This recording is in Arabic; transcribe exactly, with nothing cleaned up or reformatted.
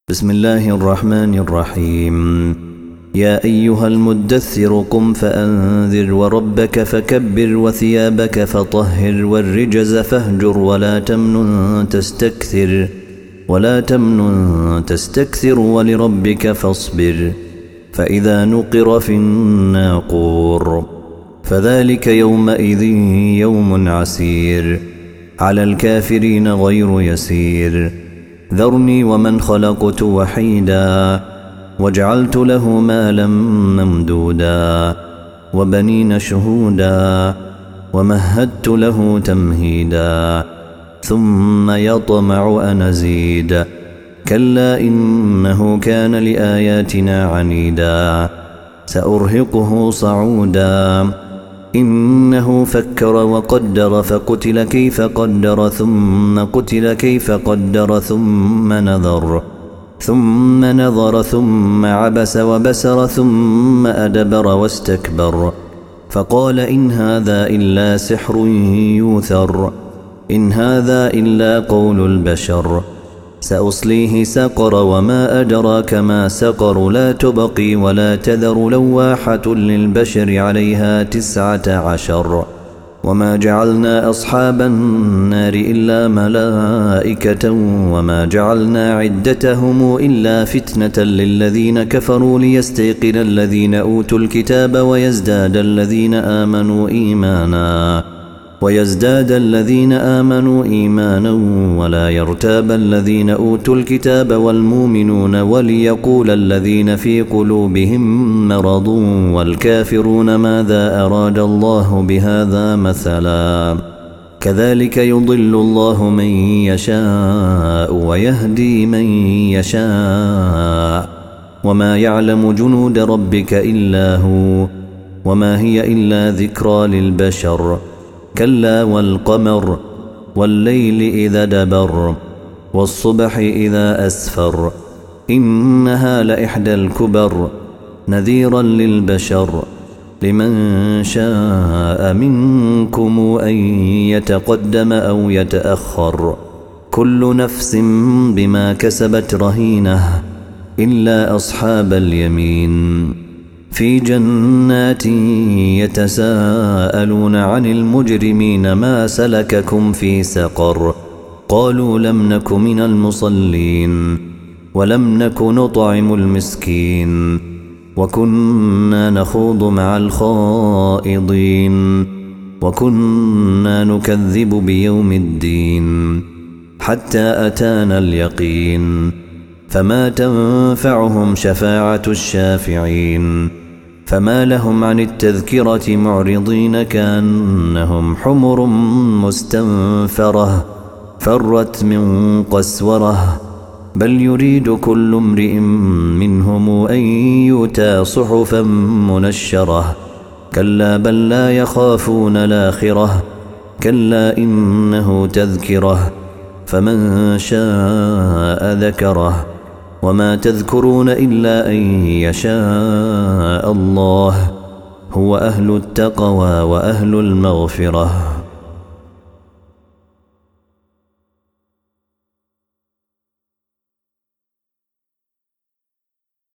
بسم الله الرحمن الرحيم. يا أيها المدثر قم فأنذر وربك فكبر وثيابك فطهر والرجز فاهجر ولا تمنن تستكثر ولا تمنن تستكثر ولربك فاصبر فإذا نقر في الناقور فذلك يومئذ يوم عسير على الكافرين غير يسير. ذرني ومن خلقت وحيدا وجعلت له مالا ممدودا وبنين شهودا ومهدت له تمهيدا ثم يطمع أن أزيد كلا إنه كان لآياتنا عنيدا سأرهقه صعودا إنه فكر وقدر فقتل كيف قدر ثم قتل كيف قدر ثم نظر ثم نظر ثم عبس وبسر ثم أدبر واستكبر فقال إن هذا إلا سحر يوثر إن هذا إلا قول البشر سأصليه سقر وما أدراك ما سقر لا تبقي ولا تذر لواحة للبشر عليها تسعة عشر. وما جعلنا أصحاب النار إلا ملائكة وما جعلنا عدتهم إلا فتنة للذين كفروا ليستيقن الذين أوتوا الكتاب ويزداد الذين آمنوا إيمانا ويزداد الذين آمنوا إيمانا ولا يرتاب الذين أوتوا الكتاب والمؤمنون وليقول الذين في قلوبهم مرض والكافرون ماذا أراد الله بهذا مثلا كذلك يضل الله من يشاء ويهدي من يشاء وما يعلم جنود ربك إلا هو وما هي إلا ذكرى للبشر. كلا والقمر والليل إذا دبر والصبح إذا أسفر إنها لإحدى الكبر نذيرا للبشر لمن شاء منكم أن يتقدم أو يتأخر كل نفس بما كسبت رهينة إلا أصحاب اليمين في جنات يتساءلون عن المجرمين ما سلككم في سقر قالوا لم نك من المصلين ولم نك نطعم المسكين وكنا نخوض مع الخائضين وكنا نكذب بيوم الدين حتى أتانا اليقين فما تنفعهم شفاعة الشافعين فما لهم عن التذكرة معرضين كأنهم حمر مستنفرة فرت من قسورة بل يريد كل امرئ منهم أن يؤتى صحفا منشرة كلا بل لا يخافون الآخرة كلا إنه تذكرة فمن شاء ذكره وما تذكرون إلا أن يشاء الله هو أهل التقوى وأهل المغفرة.